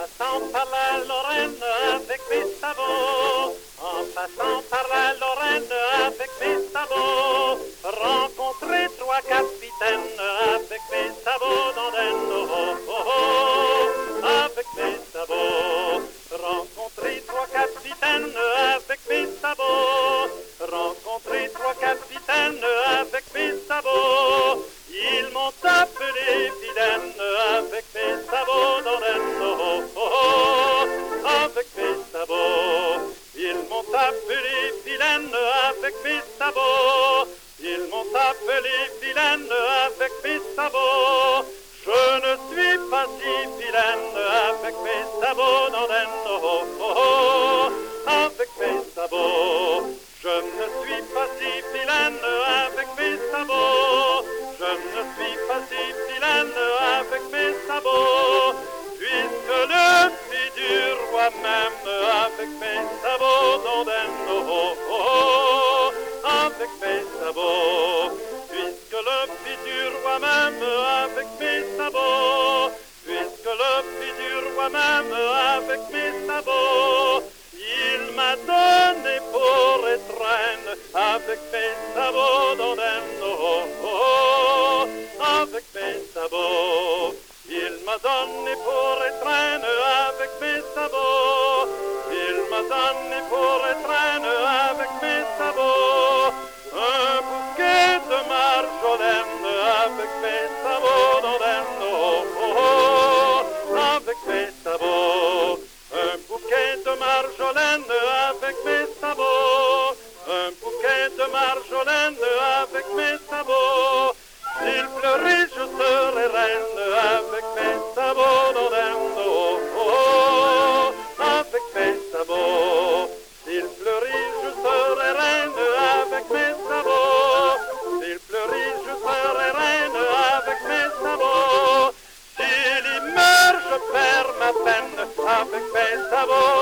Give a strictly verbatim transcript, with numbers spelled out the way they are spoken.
passant par la Lorraine avec mes sabots, en passant par la Lorraine avec mes sabots, rencontrer trois capitaines avec mes sabots dans des oh, oh, oh, avec mes sabots, rencontrer trois capitaines avec mes sabots, rencontrer trois capitaines avec mes sabots, ils m'ont appelé vilaine avec mes sabots dans les oh, oh, oh, avec mes sabots, ils m'ont appelé vilaine avec mes sabots, ils m'ont appelé vilaine avec mes sabots, je ne suis pas si vilaine avec mes sabots dans les oh, oh, oh, avec mes sabots, je ne suis pas si vilaine avec mes sabots, je ne suis pas si vilaine avec mes sabots, puisque le fils du roi même avec mes sabots dans des oh, oh, oh, avec mes sabots, puisque le fils du roi même avec mes sabots, puisque le fils du roi même avec mes sabots, il m'a donné pour étreinte avec mes sabots dans des oh, oh, oh, avec mes sabots, il m'a donné pour étreinte avec mes sabots, il m'a donné pour étreinte avec mes sabots, un bouquet de marjolaine avec mes sabots dans des oh, oh, oh, avec mes sabots, un bouquet de marjolaine avec mes sabots, un bouquet de marjolaine avec mes sabots, s'il fleurit je serai reine avec mes sabots dans des oh, oh, oh, avec mes sabots, s'il fleurit je serai reine avec mes sabots, s'il fleurit je serai reine avec mes sabots, s'il y meurt je perds ma peine avec mes sabots.